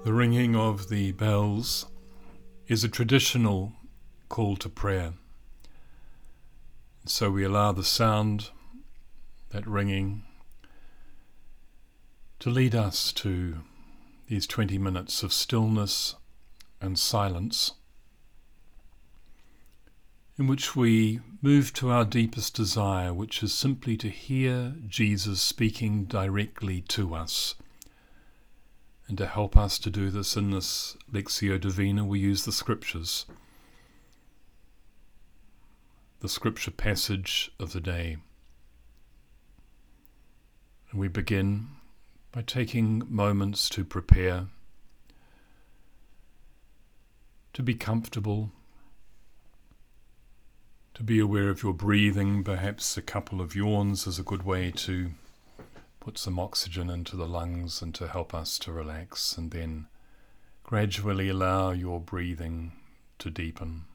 The ringing of the bells is a traditional call to prayer. So we allow the sound, that ringing, to lead us to these 20 minutes of stillness and silence, in which we move to our deepest desire, which is simply to hear Jesus speaking directly to us. And to help us to do this in this Lectio Divina, we use the Scriptures, the Scripture passage of the day. And we begin by taking moments to prepare, to be comfortable, to be aware of your breathing. Perhaps a couple of yawns is a good way to put some oxygen into the lungs and to help us to relax, and then gradually allow your breathing to deepen.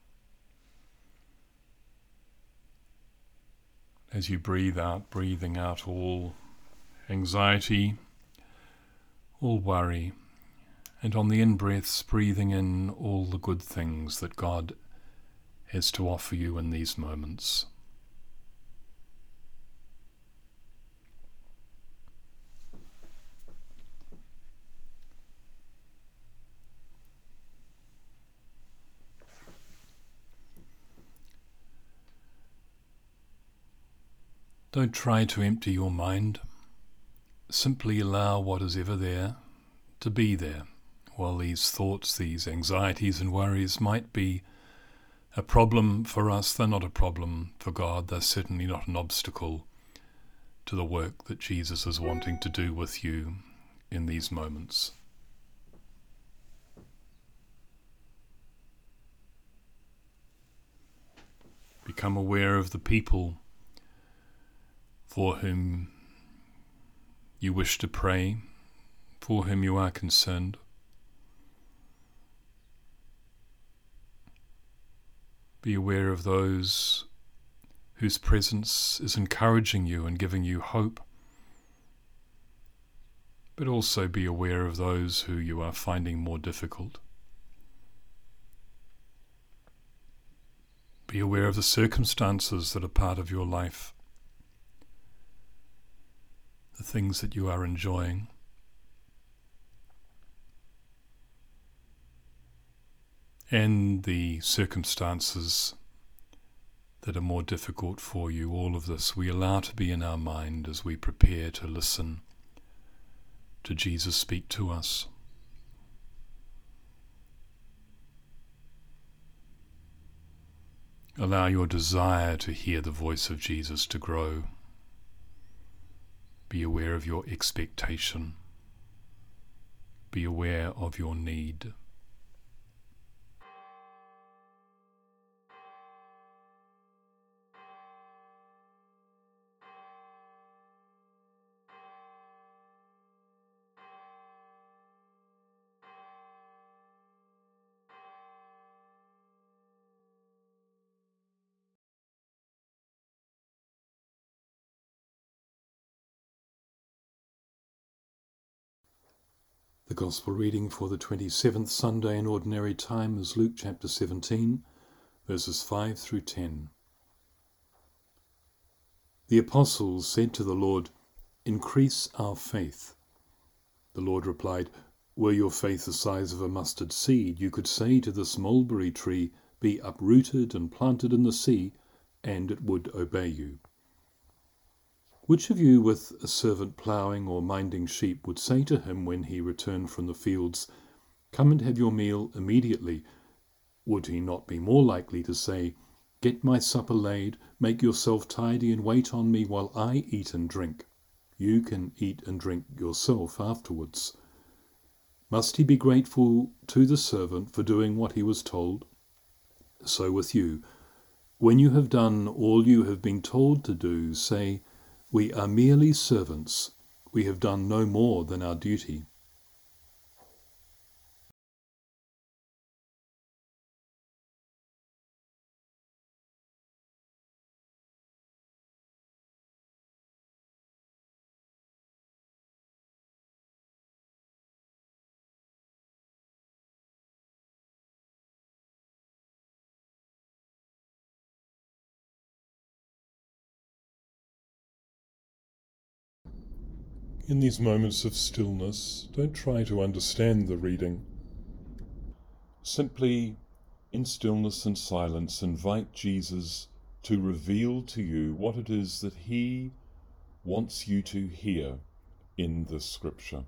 As you breathe out, breathing out all anxiety, all worry, and on the in-breaths, breathing in all the good things that God has to offer you in these moments. Don't try to empty your mind. Simply allow what is ever there to be there. While these thoughts, these anxieties and worries might be a problem for us, they're not a problem for God. They're certainly not an obstacle to the work that Jesus is wanting to do with you in these moments. Become aware of the people for whom you wish to pray, for whom you are concerned. Be aware of those whose presence is encouraging you and giving you hope, but also be aware of those who you are finding more difficult. Be aware of the circumstances that are part of your life, the things that you are enjoying. And the circumstances that are more difficult for you. All of this we allow to be in our mind as we prepare to listen to Jesus speak to us. Allow your desire to hear the voice of Jesus to grow. Be aware of your expectation. Be aware of your need. The Gospel reading for the 27th Sunday in Ordinary Time is Luke chapter 17, verses 5 through 10. The apostles said to the Lord, "Increase our faith." The Lord replied, "Were your faith the size of a mustard seed, you could say to this mulberry tree, 'Be uprooted and planted in the sea,' and it would obey you. Which of you with a servant ploughing or minding sheep would say to him when he returned from the fields, 'Come and have your meal immediately'? Would he not be more likely to say, 'Get my supper laid, make yourself tidy and wait on me while I eat and drink. You can eat and drink yourself afterwards'? Must he be grateful to the servant for doing what he was told? So with you, when you have done all you have been told to do, say, 'We are merely servants. We have done no more than our duty.'" In these moments of stillness, don't try to understand the reading. Simply, in stillness and silence, invite Jesus to reveal to you what it is that he wants you to hear in this scripture.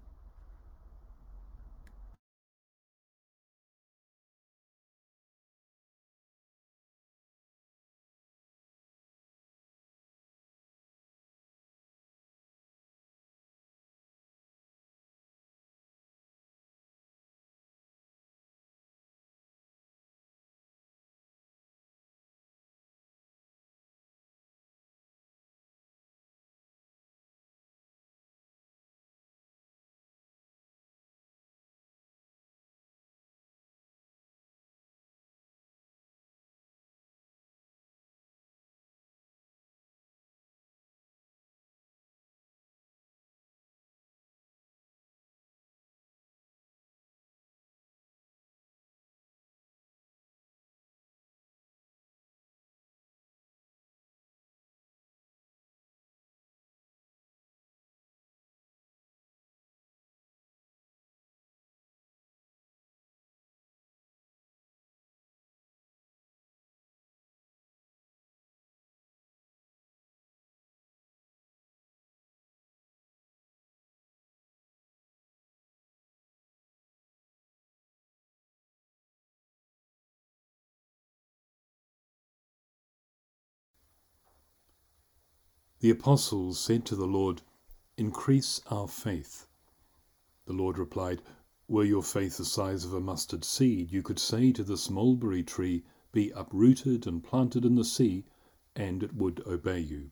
The apostles said to the Lord, "Increase our faith." The Lord replied, "Were your faith the size of a mustard seed, you could say to this mulberry tree, 'Be uprooted and planted in the sea,' and it would obey you.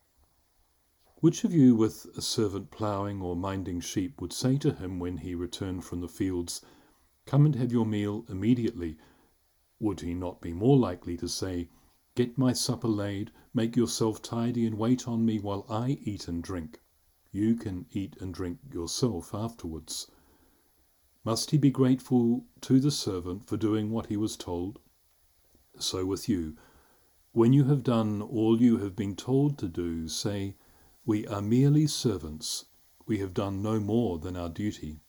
Which of you, with a servant ploughing or minding sheep, would say to him when he returned from the fields, 'Come and have your meal immediately'? Would he not be more likely to say, 'Get my supper laid, make yourself tidy, and wait on me while I eat and drink? You can eat and drink yourself afterwards'? Must he be grateful to the servant for doing what he was told? So with you, when you have done all you have been told to do, say, 'We are merely servants. We have done no more than our duty.'"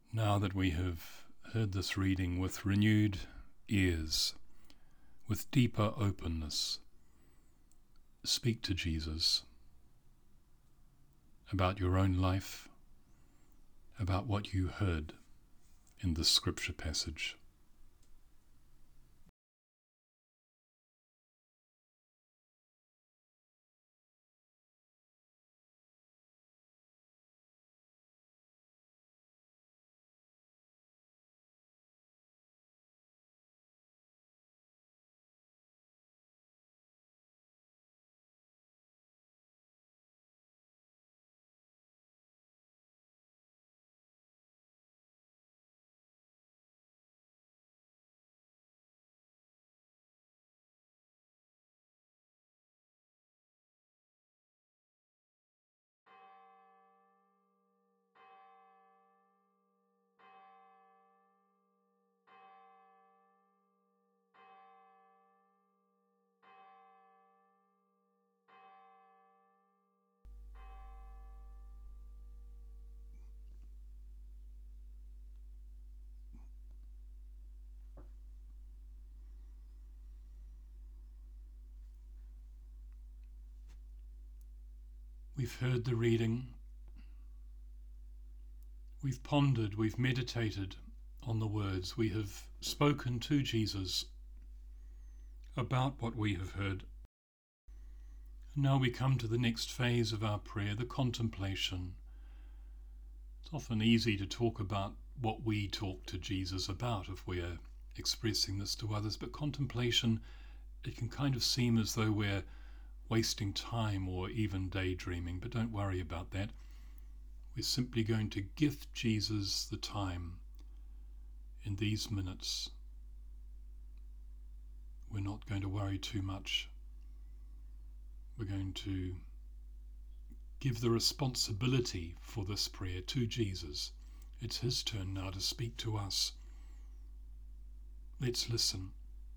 Now that we have heard this reading with renewed ears, with deeper openness, speak to Jesus about your own life, about what you heard in this scripture passage. We've heard the reading, we've pondered, we've meditated on the words, we have spoken to Jesus about what we have heard. And now we come to the next phase of our prayer, the contemplation. It's often easy to talk about what we talk to Jesus about if we're expressing this to others, but contemplation, it can kind of seem as though we're wasting time or even daydreaming, but don't worry about that. We're simply going to gift Jesus the time in these minutes. We're not going to worry too much. We're going to give the responsibility for this prayer to Jesus. It's his turn now to speak to us. Let's listen.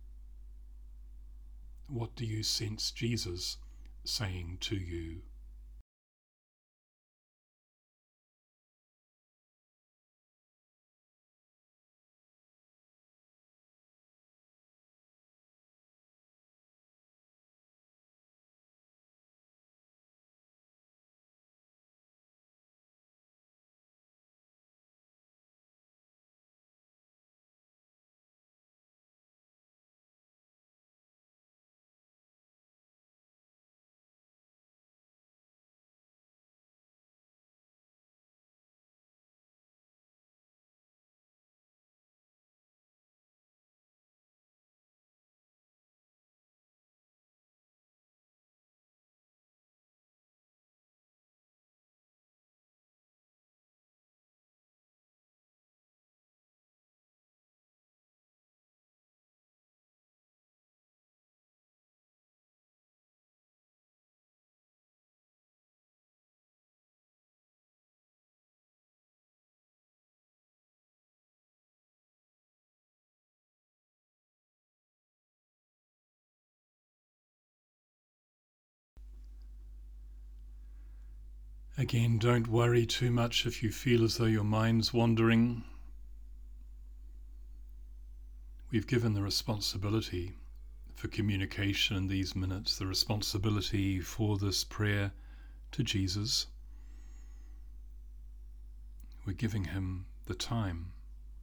What do you sense Jesus saying to you? Again, don't worry too much if you feel as though your mind's wandering. We've given the responsibility for communication in these minutes, the responsibility for this prayer to Jesus. We're giving him the time.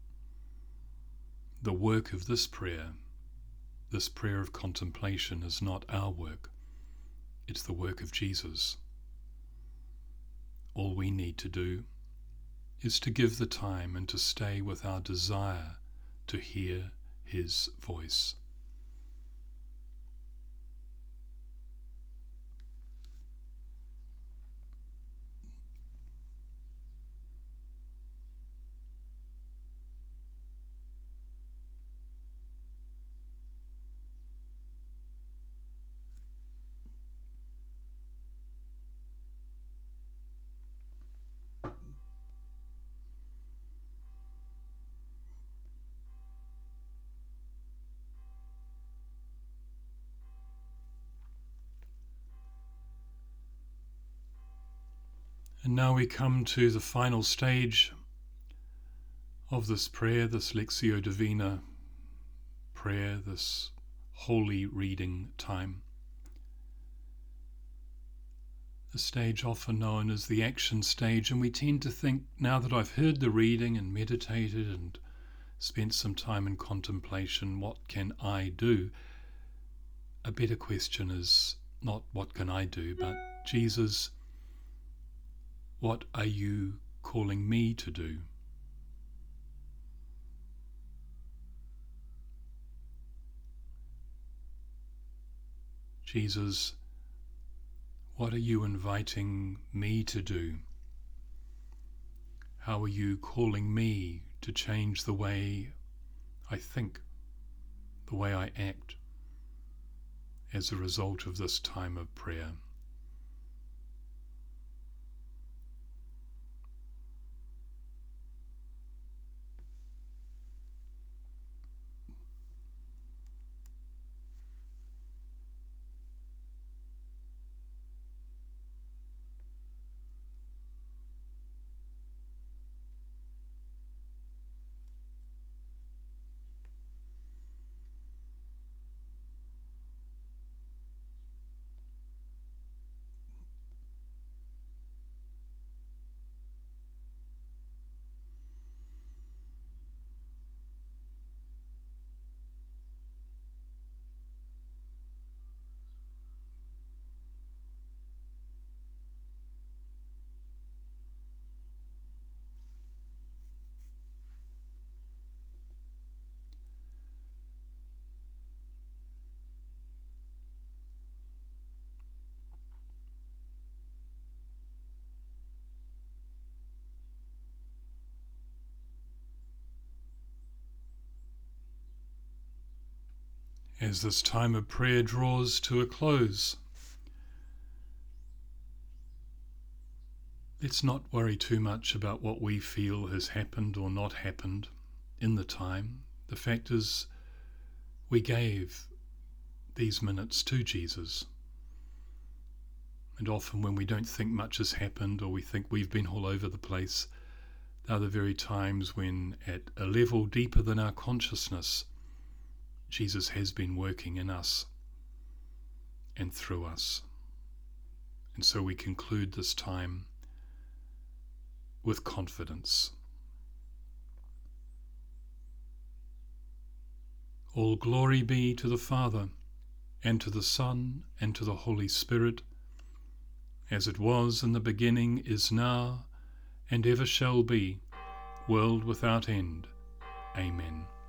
The work of this prayer of contemplation, is not our work. It's the work of Jesus. All we need to do is to give the time and to stay with our desire to hear his voice. And now we come to the final stage of this prayer, this Lectio Divina prayer, this holy reading time. The stage often known as the action stage, and we tend to think, now that I've heard the reading and meditated and spent some time in contemplation, what can I do? A better question is not what can I do, but Jesus, what are you calling me to do? Jesus, what are you inviting me to do? How are you calling me to change the way I think, the way I act, as a result of this time of prayer? As this time of prayer draws to a close, let's not worry too much about what we feel has happened or not happened in the time. The fact is, we gave these minutes to Jesus. And often when we don't think much has happened, or we think we've been all over the place, they're the very times when, at a level deeper than our consciousness, Jesus has been working in us and through us. And so we conclude this time with confidence. All glory be to the Father, and to the Son, and to the Holy Spirit, as it was in the beginning, is now, and ever shall be, world without end. Amen.